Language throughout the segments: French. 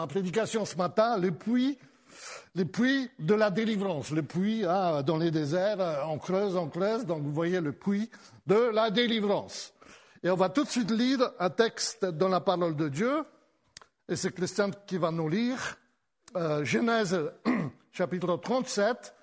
en prédication ce matin, le puits de la délivrance. Le puits, dans les déserts, on creuse, donc vous voyez le puits de la délivrance. Et on va tout de suite lire un texte dans la parole de Dieu, et c'est Christian qui va nous lire Genèse chapitre 37,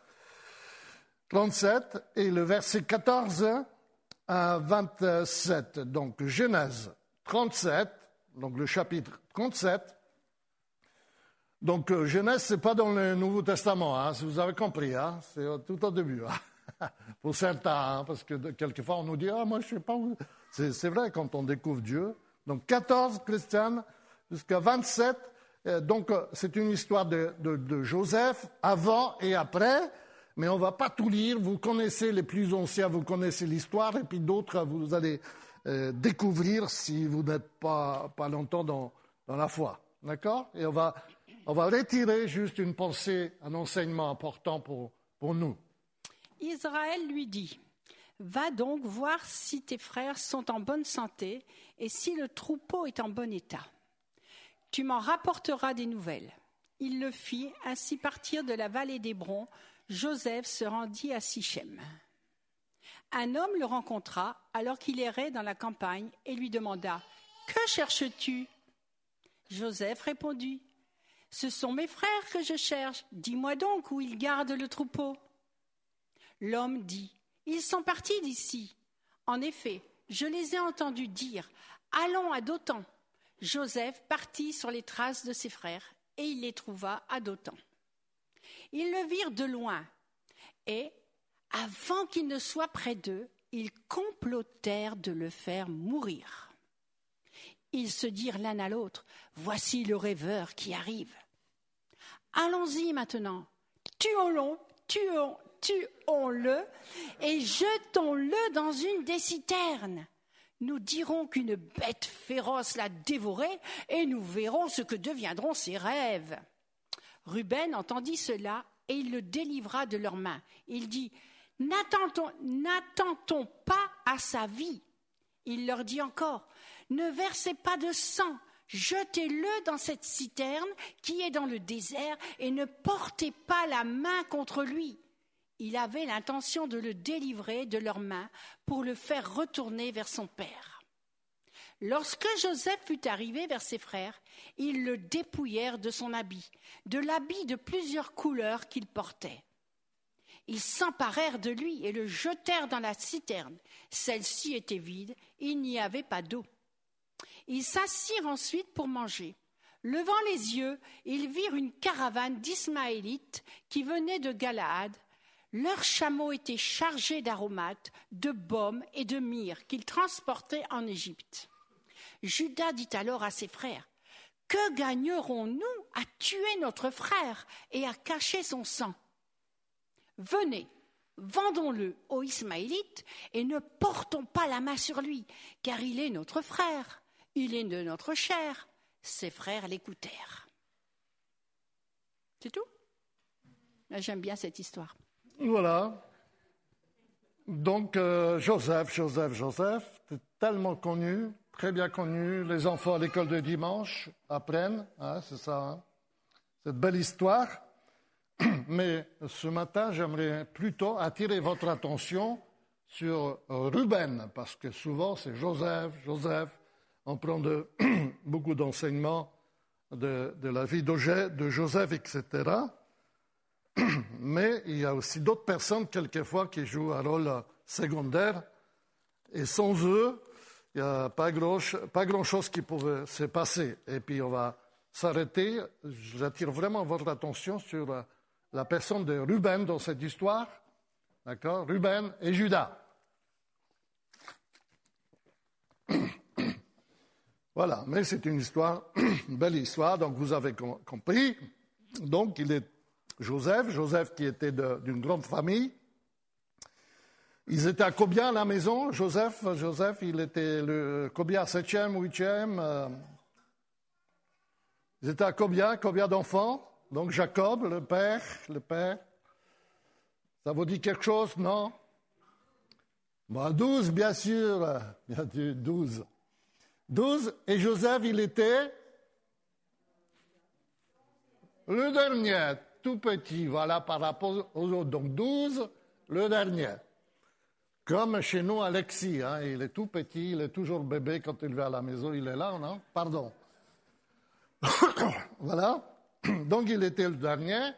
et le verset 14 à 27. Donc Genèse 37, donc le chapitre 37. Donc Genèse, c'est pas dans le Nouveau Testament, si vous avez compris, c'est tout au début. Pour certains, parce que quelquefois on nous dit « moi je sais pas où... » C'est vrai quand on découvre Dieu. Donc 14, Christiane, jusqu'à 27. Donc c'est une histoire de Joseph, avant et après, mais on ne va pas tout lire. Vous connaissez les plus anciens, vous connaissez l'histoire, et puis d'autres, vous allez découvrir si vous n'êtes pas longtemps dans la foi. D'accord? Et on va retirer juste une pensée, un enseignement important pour nous. Israël lui dit, « Va donc voir si tes frères sont en bonne santé et si le troupeau est en bon état. Tu m'en rapporteras des nouvelles. » Il le fit, ainsi partir de la vallée d'Hébron, Joseph se rendit à Sichem. Un homme le rencontra alors qu'il errait dans la campagne et lui demanda, « Que cherches-tu » Joseph répondit, « Ce sont mes frères que je cherche. Dis-moi donc où ils gardent le troupeau. » L'homme dit, « Ils sont partis d'ici. En effet, je les ai entendus dire, « Allons à Dothan. » Joseph partit sur les traces de ses frères et il les trouva à Dothan. Ils le virent de loin et, avant qu'il ne soit près d'eux, ils complotèrent de le faire mourir. Ils se dirent l'un à l'autre, « Voici le rêveur qui arrive. Allons-y maintenant, tuons-le et jetons-le dans une des citernes. Nous dirons qu'une bête féroce l'a dévoré et nous verrons ce que deviendront ses rêves. » Ruben entendit cela et il le délivra de leurs mains. Il dit, « N'attendons pas à sa vie. » Il leur dit encore, « Ne versez pas de sang, jetez-le dans cette citerne qui est dans le désert et ne portez pas la main contre lui. » Il avait l'intention de le délivrer de leurs mains pour le faire retourner vers son père. Lorsque Joseph fut arrivé vers ses frères, ils le dépouillèrent de son habit, de l'habit de plusieurs couleurs qu'il portait. Ils s'emparèrent de lui et le jetèrent dans la citerne. Celle-ci était vide, il n'y avait pas d'eau. Ils s'assirent ensuite pour manger. Levant les yeux, ils virent une caravane d'Ismaélites qui venait de Galaad. Leurs chameaux étaient chargés d'aromates, de baumes et de myrrhe qu'ils transportaient en Égypte. Juda dit alors à ses frères, « Que gagnerons-nous à tuer notre frère et à cacher son sang ? Venez, vendons-le aux Ismaélites et ne portons pas la main sur lui, car il est notre frère, il est de notre chair. » Ses frères l'écoutèrent. C'est tout ? J'aime bien cette histoire. Voilà. Donc, Joseph, c'est tellement connu, très bien connu. Les enfants à l'école de dimanche apprennent, c'est ça, cette belle histoire. Mais ce matin, j'aimerais plutôt attirer votre attention sur Ruben, parce que souvent c'est Joseph. On prend beaucoup d'enseignements de la vie de Joseph, etc. Mais il y a aussi d'autres personnes, quelquefois, qui jouent un rôle secondaire. Et sans eux, il n'y a pas grand-chose qui pouvait se passer. Et puis, on va s'arrêter. J'attire vraiment votre attention sur la personne de Ruben dans cette histoire. D'accord ? Ruben et Juda. Voilà, mais c'est une histoire, une belle histoire, donc vous avez compris. Donc, il est Joseph qui était d'une grande famille. Ils étaient à combien à la maison, Joseph, il était combien, 7e, 8e Ils étaient à combien d'enfants? Donc Jacob, le père. Ça vous dit quelque chose, non? 12, bien sûr, 12. 12, et Joseph, il était le dernier, tout petit, voilà, par rapport aux autres. Donc 12, le dernier. Comme chez nous, Alexis, hein, il est tout petit, il est toujours bébé quand il va à la maison, il est là, non? Pardon. Voilà. Donc il était le dernier.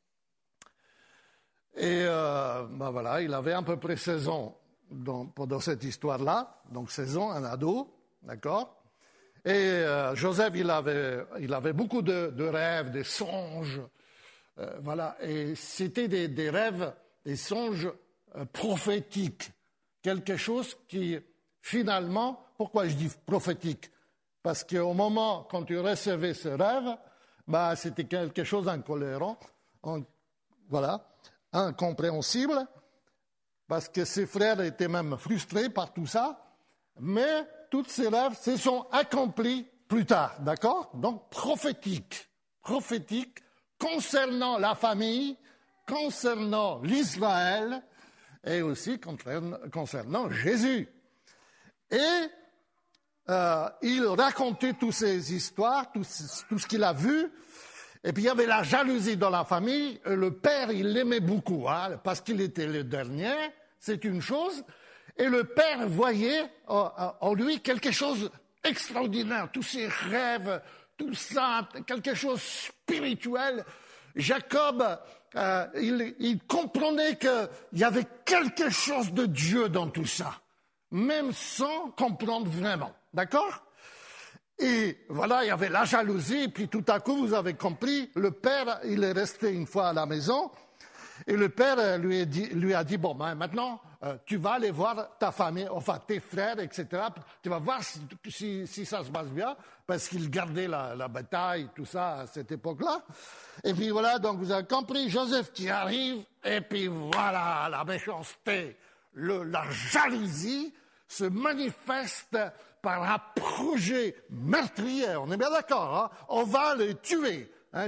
Et voilà, il avait à peu près 16 ans pendant cette histoire-là. Donc 16 ans, un ado, d'accord? Et Joseph, il avait beaucoup de rêves, des songes. Voilà, et c'était des rêves, des songes prophétiques. Quelque chose qui, finalement, pourquoi je dis prophétique? Parce qu'au moment, quand tu recevais ce rêve, c'était quelque chose d'incohérent, voilà, incompréhensible, parce que ses frères étaient même frustrés par tout ça, mais tous ces rêves se sont accomplis plus tard, d'accord? Donc prophétique concernant la famille, concernant l'Israël, et aussi concernant Jésus. Et il racontait toutes ces histoires, tout ce qu'il a vu. Et puis il y avait la jalousie dans la famille. Le père, il l'aimait beaucoup, hein, parce qu'il était le dernier, c'est une chose. Et le père voyait en lui quelque chose d'extraordinaire, tous ses rêves, tout ça, quelque chose de spirituel. Jacob, il comprenait qu'il y avait quelque chose de Dieu dans tout ça, même sans comprendre vraiment, d'accord? Et voilà, il y avait la jalousie, puis tout à coup, vous avez compris, le père, il est resté une fois à la maison, et le père lui a dit, bon, maintenant, tu vas aller voir ta famille, enfin tes frères, etc. Tu vas voir si ça se passe bien, parce qu'il gardait la bataille, tout ça, à cette époque-là. Et puis voilà, donc vous avez compris, Joseph qui arrive, et puis voilà, la méchanceté, la jalousie se manifeste par un projet meurtrier. On est bien d'accord, hein? On va les tuer. Hein,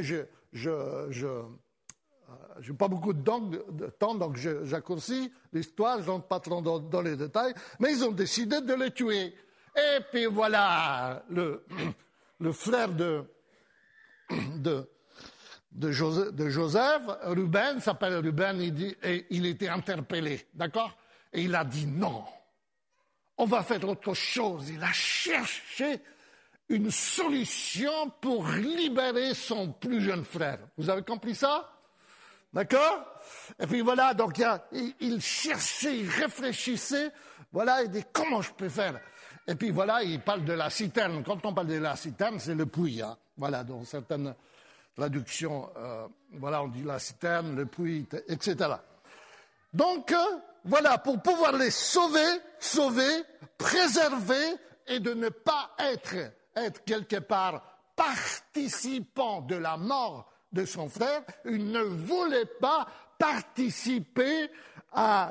je n'ai pas beaucoup de temps, donc j'accourcis l'histoire, je n'entre pas trop dans les détails, mais ils ont décidé de les tuer. Et puis voilà, le frère de Joseph, Ruben, s'appelle Ruben, il était interpellé, d'accord? Et il a dit non, on va faire autre chose. Il a cherché une solution pour libérer son plus jeune frère. Vous avez compris ça? D'accord? Et puis voilà, donc il cherchait, il réfléchissait, voilà, il dit comment je peux faire? Et puis voilà, il parle de la citerne. Quand on parle de la citerne, c'est le puits, hein. Voilà, dans certaines traductions, voilà, on dit la citerne, le puits, etc. Donc, voilà, pour pouvoir les sauver, préserver, et de ne pas être quelque part participant de la mort de son frère, il ne voulait pas participer à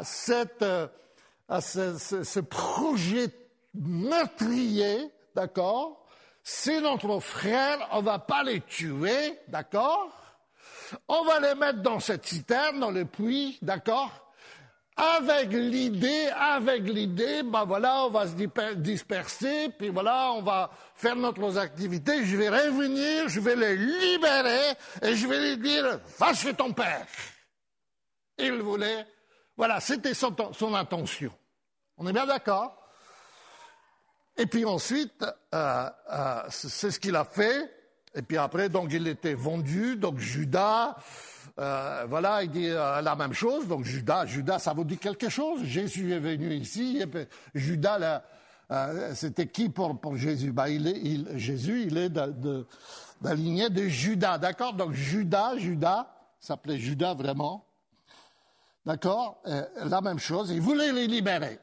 ce projet meurtrier, d'accord? C'est notre frère, on va pas les tuer, d'accord? On va les mettre dans cette citerne, dans le puits, d'accord? Avec l'idée, voilà, on va se disperser, puis voilà, on va faire notre activité, je vais revenir, je vais les libérer, et je vais lui dire, va chez ton père. Il voulait, voilà, c'était son intention. On est bien d'accord? Et puis ensuite, c'est ce qu'il a fait, et puis après, donc il était vendu, donc Judas, voilà, il dit la même chose. Donc Judas, ça vous dit quelque chose? Jésus est venu ici. Et puis, Judas, là, c'était qui pour Jésus? Jésus, il est de la lignée de Judas, d'accord? Donc Judas s'appelait Judas vraiment, d'accord? La même chose. Il voulait les libérer.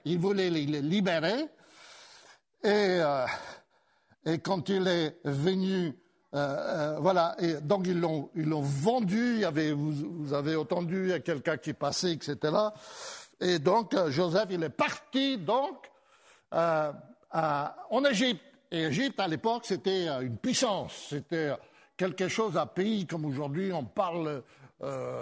Et quand il est venu. Voilà, et donc ils l'ont vendu. Vous avez entendu, il y a quelqu'un qui passait, etc. Et donc Joseph, il est parti donc en Égypte. Et Égypte à l'époque, c'était une puissance, c'était quelque chose, un pays comme aujourd'hui. On parle,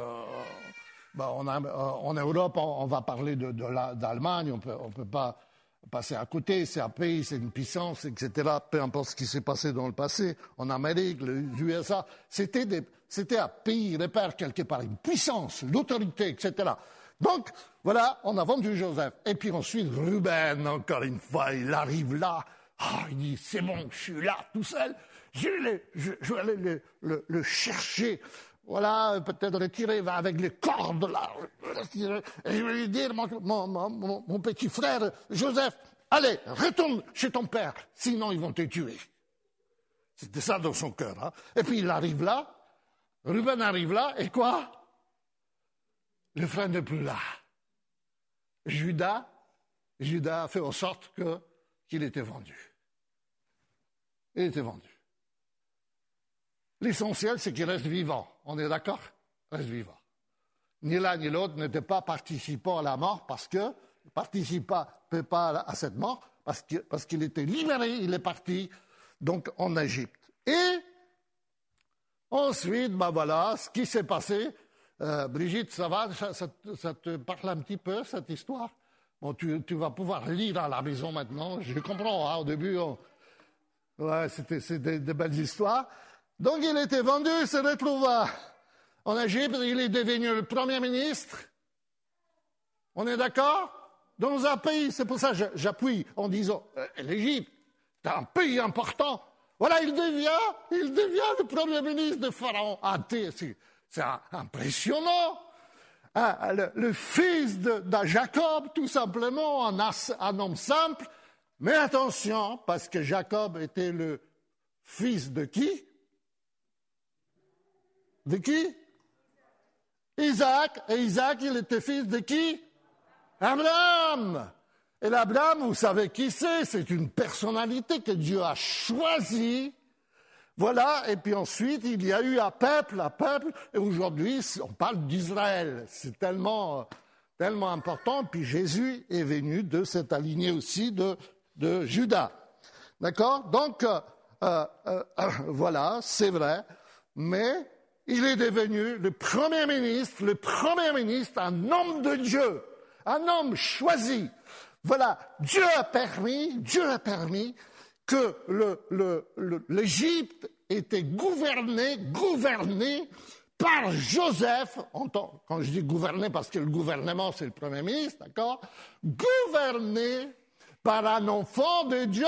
en Europe, on va parler d'Allemagne. On peut pas passer à côté, c'est un pays, c'est une puissance, etc. Peu importe ce qui s'est passé dans le passé, en Amérique, les USA, c'était un pays repère quelque part, une puissance, l'autorité, etc. Donc, voilà, on a vendu Joseph. Et puis ensuite, Ruben, encore une fois, il arrive là. Il dit, c'est bon, je suis là, tout seul. Je vais aller le chercher. Voilà, peut-être retirer avec les cordes, là. Et je vais lui dire, mon petit frère, Joseph, allez, retourne chez ton père, sinon ils vont te tuer. C'était ça dans son cœur. Hein. Et puis il arrive là, Ruben arrive là, et quoi? Le frère n'est plus là. Judas a fait en sorte qu'il était vendu. Il était vendu. L'essentiel, c'est qu'il reste vivant. On est d'accord? Reste vivant. Ni l'un ni l'autre n'était pas participant à la mort parce que participa pas à cette mort parce qu'il était libéré, il est parti donc en Égypte. Et ensuite, voilà, ce qui s'est passé. Brigitte, ça va? Ça te parle un petit peu, cette histoire? Bon, tu vas pouvoir lire à la maison maintenant. Je comprends, hein, au début, c'est des belles histoires. Donc, il était vendu, il se retrouva en Égypte, il est devenu le Premier ministre. On est d'accord? Dans un pays, c'est pour ça que j'appuie en disant, l'Égypte, c'est un pays important. Voilà, il devient le Premier ministre de Pharaon. C'est impressionnant. Le fils de Jacob, tout simplement, un homme simple. Mais attention, parce que Jacob était le fils de qui? De qui? Isaac. Et Isaac, il était fils de qui? Abraham. Et l'Abraham, vous savez qui c'est? C'est une personnalité que Dieu a choisie. Voilà, et puis ensuite, il y a eu un peuple, et aujourd'hui, on parle d'Israël. C'est tellement important. Puis Jésus est venu de cette lignée aussi de Judas. D'accord? Donc, voilà, c'est vrai. Mais il est devenu le Premier ministre, un homme de Dieu, un homme choisi. Voilà, Dieu a permis que l'Égypte était gouvernée par Joseph, quand je dis gouverné, parce que le gouvernement, c'est le Premier ministre, d'accord? Gouverné par un enfant de Dieu.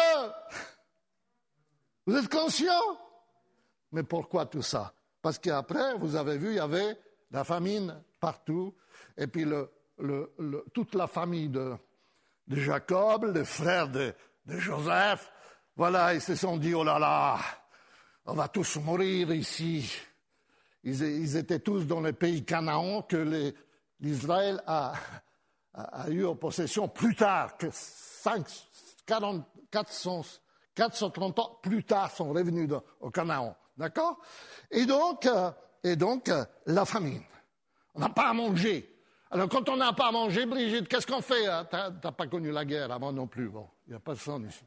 Vous êtes conscients? Mais pourquoi tout ça? Parce qu'après, vous avez vu, il y avait la famine partout, et puis toute la famille de Jacob, les frères de Joseph, voilà, ils se sont dit, oh là là, on va tous mourir ici. Ils étaient tous dans le pays Canaan que l'Israël a eu en possession plus tard, que 430 ans plus tard sont revenus au Canaan. D'accord? Et donc, la famine. On n'a pas à manger. Alors, quand on n'a pas à manger, Brigitte, qu'est-ce qu'on fait? Hein? T'as pas connu la guerre, moi non plus. Bon, il n'y a personne ici.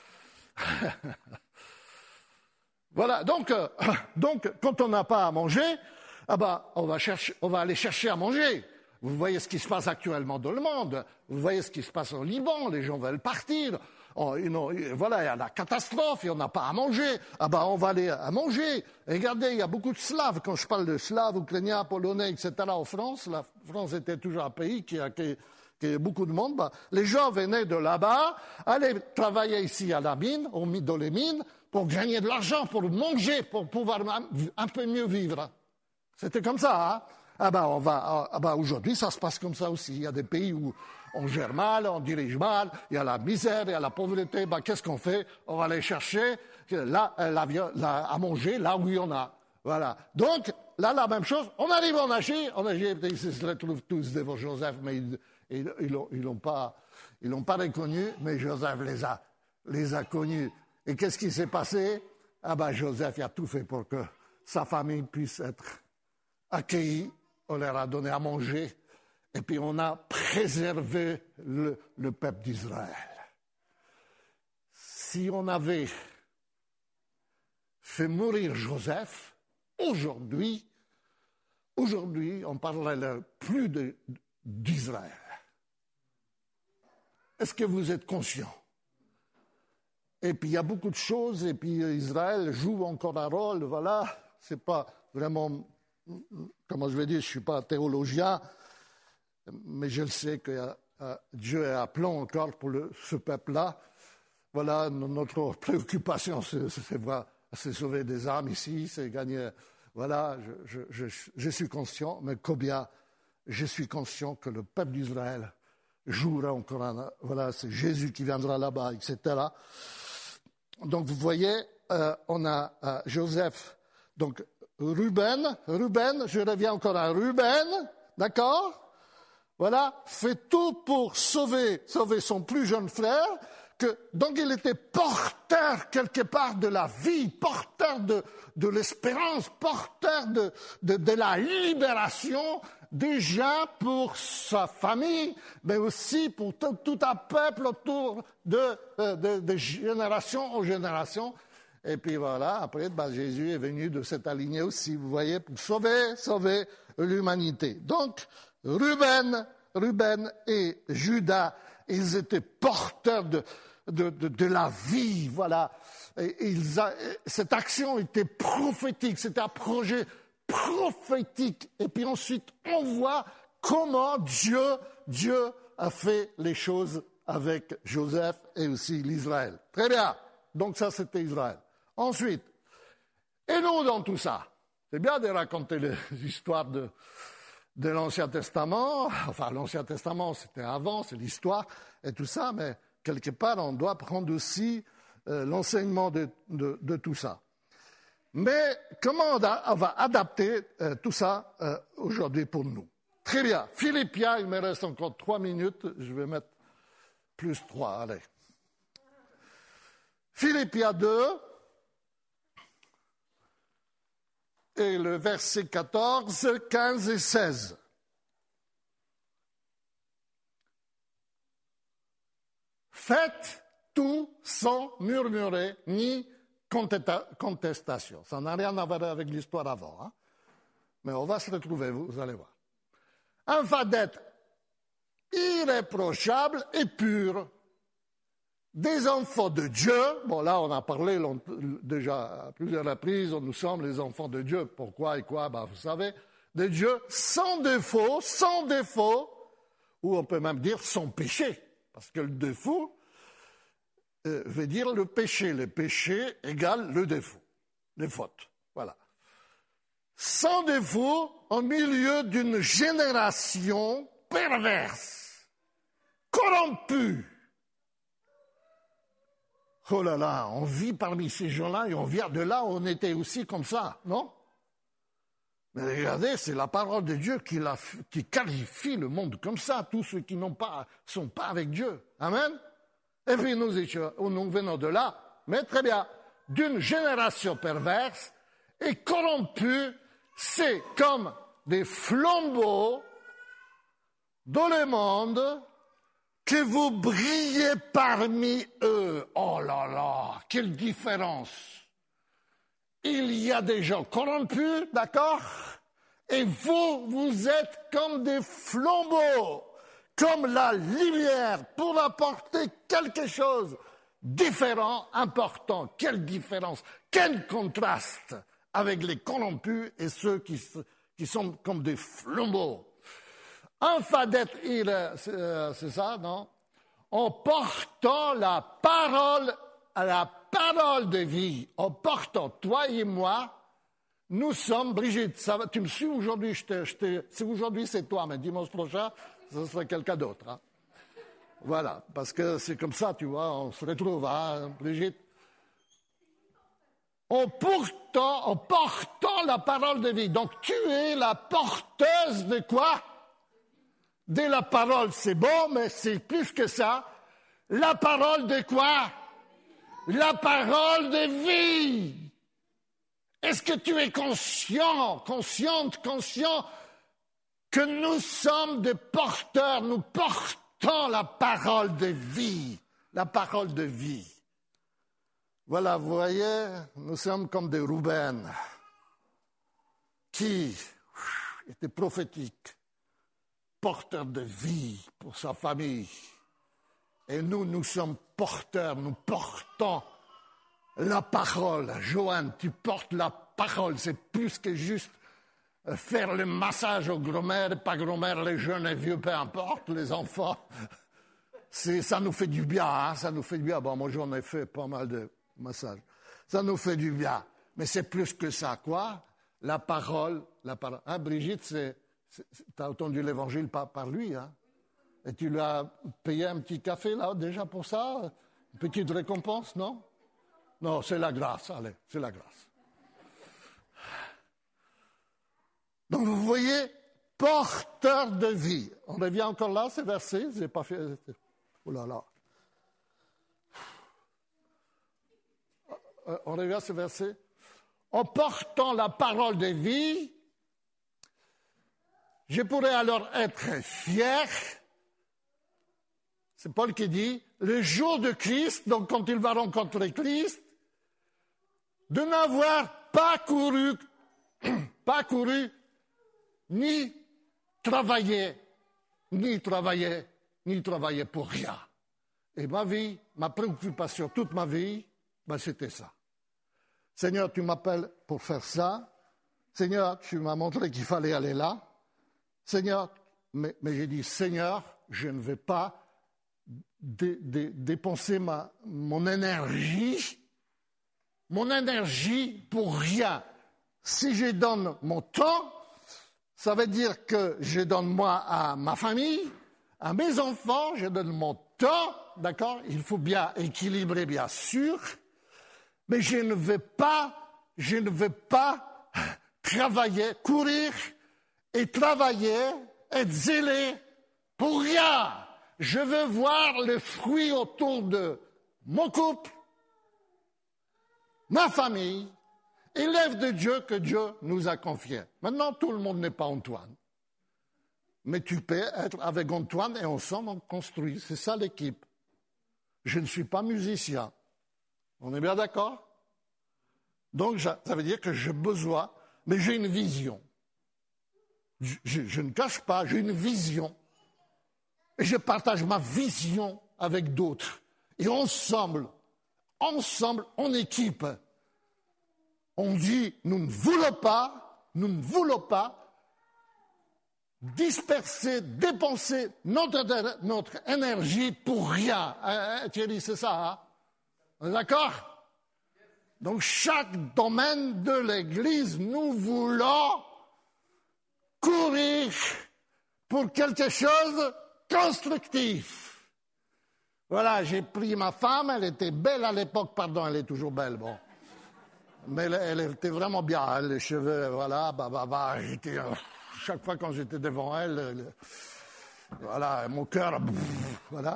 Voilà, donc, quand on n'a pas à manger, on va aller chercher à manger. Vous voyez ce qui se passe actuellement dans le monde. Vous voyez ce qui se passe au Liban. Les gens veulent partir. Voilà, il y a la catastrophe et on n'a pas à manger. On va aller à manger. Regardez, il y a beaucoup de Slaves. Quand je parle de Slaves, Ukrainiens, Polonais, etc. en France, la France était toujours un pays qui a beaucoup de monde. Les gens venaient de là-bas, allaient travailler ici à la mine, dans les mines, pour gagner de l'argent, pour manger, pour pouvoir un peu mieux vivre. C'était comme ça, hein? Aujourd'hui, ça se passe comme ça aussi. Il y a des pays où on gère mal, on dirige mal, il y a la misère, il y a la pauvreté. Qu'est-ce qu'on fait? On va aller chercher à manger là où il y en a. Voilà. Donc, là, la même chose. On arrive en Égypte, ils se retrouvent tous devant Joseph, mais ils l'ont pas reconnu, mais Joseph les a connus. Et qu'est-ce qui s'est passé? Joseph a tout fait pour que sa famille puisse être accueillie. On leur a donné à manger. Et puis on a préservé le peuple d'Israël. Si on avait fait mourir Joseph, aujourd'hui, on parlerait plus d'Israël. Est-ce que vous êtes conscient? Et puis il y a beaucoup de choses, et puis Israël joue encore un rôle, voilà. C'est pas vraiment, comment je vais dire, je ne suis pas théologien, mais je le sais que Dieu est appelant encore pour ce peuple-là. Voilà, notre préoccupation, c'est sauver des âmes ici, c'est gagner. Voilà, je suis conscient, mais combien je suis conscient que le peuple d'Israël jouera encore voilà, c'est Jésus qui viendra là-bas, etc. Donc vous voyez, on a Joseph, donc Ruben, je reviens encore à Ruben, d'accord? Voilà, fait tout pour sauver son plus jeune frère, donc il était porteur quelque part de la vie, porteur de l'espérance, porteur de la libération, déjà pour sa famille, mais aussi pour tout un peuple autour de génération en génération. Et puis voilà, après, Jésus est venu de cette lignée aussi, vous voyez, pour sauver l'humanité. Donc, Ruben et Judas, ils étaient porteurs de la vie, voilà. Et cette action était prophétique, c'était un projet prophétique. Et puis ensuite, on voit comment Dieu a fait les choses avec Joseph et aussi l'Israël. Très bien. Donc ça, c'était Israël. Ensuite, et nous dans tout ça? C'est bien de raconter les histoires de l'Ancien Testament. Enfin, l'Ancien Testament, c'était avant, c'est l'histoire et tout ça, mais quelque part, on doit prendre aussi l'enseignement de tout ça. Mais comment on va adapter tout ça aujourd'hui pour nous? Très bien. Philippiens, il me reste encore 3 minutes. Je vais mettre plus 3, allez. Philippiens 2, et le verset 14, 15 et 16. Faites tout sans murmurer ni contestation. Ça n'a rien à voir avec l'histoire avant. Hein? Mais on va se retrouver, vous allez voir. Afin d'être irréprochables et purs, des enfants de Dieu. Bon, là, on a parlé déjà à plusieurs reprises, nous sommes les enfants de Dieu. Pourquoi et quoi? Vous savez, de Dieu sans défaut, ou on peut même dire sans péché. Parce que le défaut veut dire le péché. Le péché égale le défaut, les fautes. Voilà. Sans défaut, au milieu d'une génération perverse, corrompue. Oh là là, on vit parmi ces gens-là et on vient de là où on était aussi comme ça, non? Mais regardez, c'est la parole de Dieu qui qualifie le monde comme ça, tous ceux qui sont pas avec Dieu. Amen? Et puis nous venons de là, mais très bien, d'une génération perverse et corrompue, c'est comme des flambeaux dans le monde que vous brillez parmi eux. Oh là là, quelle différence! Il y a des gens corrompus, d'accord? Et vous êtes comme des flambeaux, comme la lumière pour apporter quelque chose de différent, important. Quelle différence, quel contraste avec les corrompus et ceux qui sont comme des flambeaux. Enfin d'être, c'est ça, non? En portant la parole de vie, en portant, toi et moi, nous sommes, Brigitte, tu me suis aujourd'hui, aujourd'hui c'est toi, mais dimanche prochain, ce sera quelqu'un d'autre. Hein. Voilà, parce que c'est comme ça, tu vois, on se retrouve, hein, Brigitte. En portant la parole de vie. Donc tu es la porteuse de quoi? De la parole, c'est bon, mais c'est plus que ça. La parole de quoi? La parole de vie. Est-ce que tu es conscient que nous sommes des porteurs, nous portons la parole de vie, la parole de vie. Voilà, vous voyez, nous sommes comme des Ruben qui étaient prophétiques, porteurs de vie pour sa famille. Et nous sommes porteurs, nous portons la parole. Joanne, tu portes la parole. C'est plus que juste faire le massage aux grand-mères, pas grand-mères, les jeunes, les vieux, peu importe, les enfants. Ça nous fait du bien, hein, ça nous fait du bien. Bon, moi, j'en ai fait pas mal de massages. Ça nous fait du bien. Mais c'est plus que ça, quoi. La parole. Hein, Brigitte, tu as entendu l'évangile par lui, hein. Et tu lui as payé un petit café, là, déjà pour ça? Une petite récompense, non? Non, c'est la grâce, allez, c'est la grâce. Donc, vous voyez, porteur de vie. On revient encore là, ces versets? J'ai pas fait... Oh là là. On revient à ce verset. En portant la parole de vie, je pourrais alors être fier. C'est Paul qui dit, le jour de Christ, donc quand il va rencontrer Christ, de n'avoir pas couru, ni travaillé pour rien. Et ma vie, ma préoccupation, toute ma vie, c'était ça. Seigneur, tu m'appelles pour faire ça. Seigneur, tu m'as montré qu'il fallait aller là. Seigneur, mais j'ai dit, Seigneur, je ne vais pas dépenser mon énergie pour rien. Si je donne mon temps, ça veut dire que je donne moi à ma famille, à mes enfants, je donne mon temps, d'accord? Il faut bien équilibrer, bien sûr, mais je ne vais pas courir et travailler, être zélé pour rien. Je veux voir le fruit autour de mon couple, ma famille, et l'œuvre de Dieu que Dieu nous a confiée. Maintenant, tout le monde n'est pas Antoine. Mais tu peux être avec Antoine et ensemble on construit. C'est ça l'équipe. Je ne suis pas musicien. On est bien d'accord? Donc, ça veut dire que j'ai besoin, mais j'ai une vision. Je ne cache pas, j'ai une vision. Et je partage ma vision avec d'autres. Et ensemble, en équipe, on dit, nous ne voulons pas disperser, dépenser notre énergie pour rien. Thierry, c'est ça, hein? On est d'accord? Donc, chaque domaine de l'Église, nous voulons courir pour quelque chose de constructif. Voilà, j'ai pris ma femme, elle était belle à l'époque, pardon, elle est toujours belle, bon. Mais elle était vraiment bien, les cheveux, voilà, chaque fois quand j'étais devant elle, voilà, mon cœur, voilà.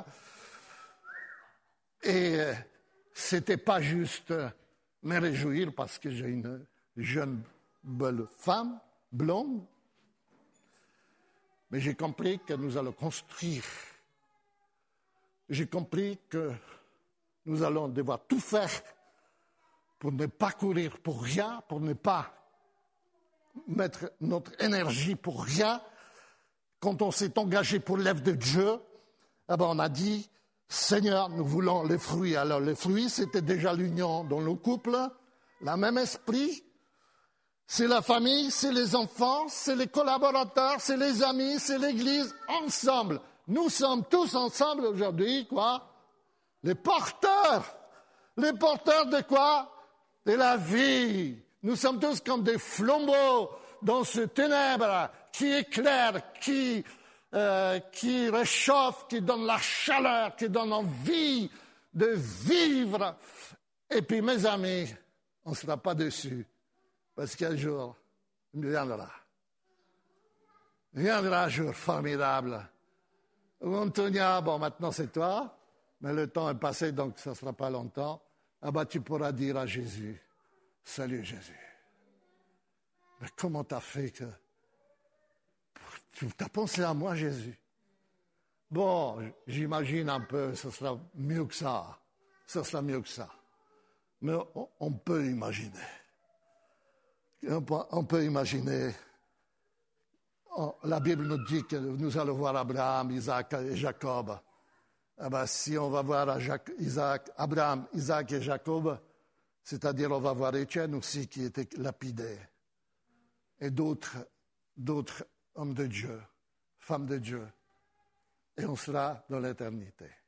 Et c'était pas juste me réjouir parce que j'ai une jeune, belle femme, blonde, mais j'ai compris que nous allons construire. J'ai compris que nous allons devoir tout faire pour ne pas courir pour rien, pour ne pas mettre notre énergie pour rien. Quand on s'est engagé pour l'œuvre de Dieu, on a dit, Seigneur, nous voulons les fruits. Alors les fruits, c'était déjà l'union dans le couple, le même esprit. C'est la famille, c'est les enfants, c'est les collaborateurs, c'est les amis, c'est l'Église, ensemble. Nous sommes tous ensemble aujourd'hui, quoi? Les porteurs de quoi? De la vie. Nous sommes tous comme des flambeaux dans ce ténèbre qui éclaire, qui réchauffe, qui donne la chaleur, qui donne envie de vivre. Et puis, mes amis, on ne sera pas déçus, parce qu'un jour, il viendra. Viendra un jour formidable. Antonia, maintenant c'est toi, mais le temps est passé, donc ça ne sera pas longtemps. Tu pourras dire à Jésus, salut Jésus. Mais comment t'as fait que... Tu as pensé à moi, Jésus? Bon, j'imagine un peu, ce sera mieux que ça. Ce sera mieux que ça. Mais on peut imaginer. On peut imaginer. La Bible nous dit que nous allons voir Abraham, Isaac et Jacob. eh ben, si on va voir Abraham, Isaac et Jacob, c'est-à-dire on va voir Étienne aussi qui était lapidé, et d'autres hommes de Dieu, femmes de Dieu, et on sera dans l'éternité.